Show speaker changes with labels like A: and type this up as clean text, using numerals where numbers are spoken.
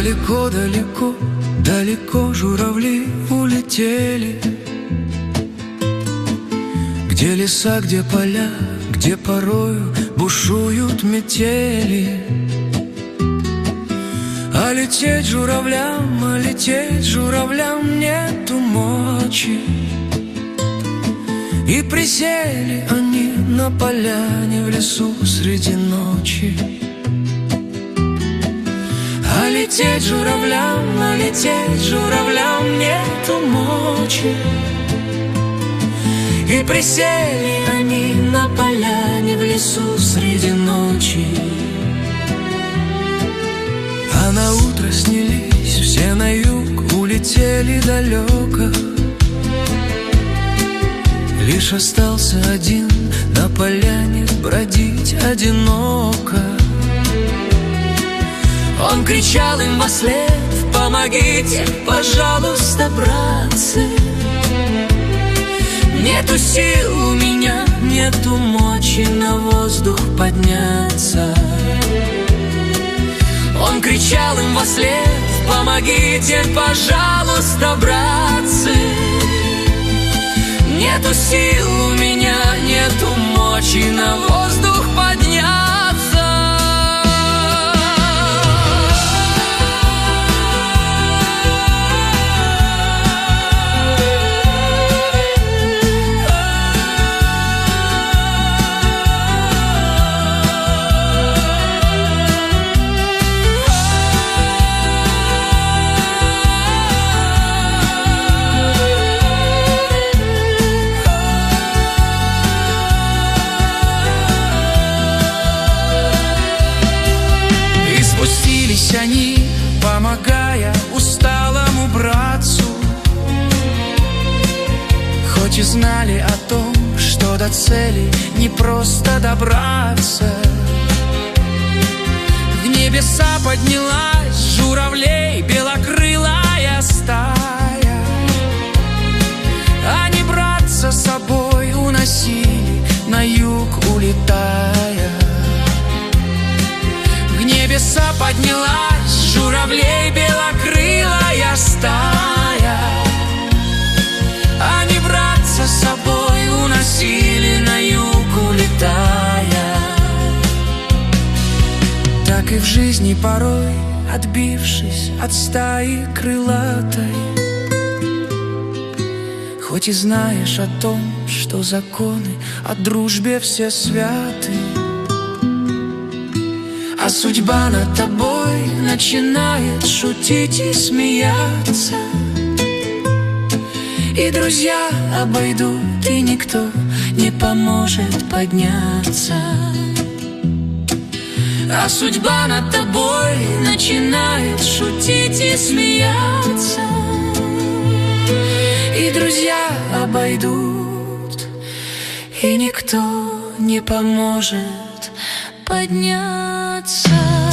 A: Далеко-далеко, далеко журавли улетели. Где леса, где поля, где порою бушуют метели. А лететь журавлям нету мочи. И присели они на поляне в лесу среди ночи. А лететь журавлям нету мочи. И присели они на поляне в лесу среди ночи. А на утро снялись все на юг, улетели далеко. Лишь остался один на поляне бродить одиноко. Он кричал им вослед: помогите, пожалуйста, братцы. Нету сил у меня, нету мочи на воздух подняться. Он кричал им вослед: помогите, пожалуйста, братцы. Нету сил у меня, нету мочи на воздух подняться. Они, помогая усталому братцу, хоть и знали о том, что до цели не просто добраться. В небеса поднялась журавлей белокрылая стая. Они братца с собой уносили на юг, улетая. В небеса поднялась журавлей белокрылая стая. Они братца с собой уносили на юг, улетая. Так и в жизни порой, отбившись от стаи крылатой, хоть и знаешь о том, что законы о дружбе все святы, а судьба над тобой начинает шутить и смеяться. И друзья обойдут, и никто не поможет подняться. А судьба над тобой начинает шутить и смеяться. И друзья обойдут, и никто не поможет подняться.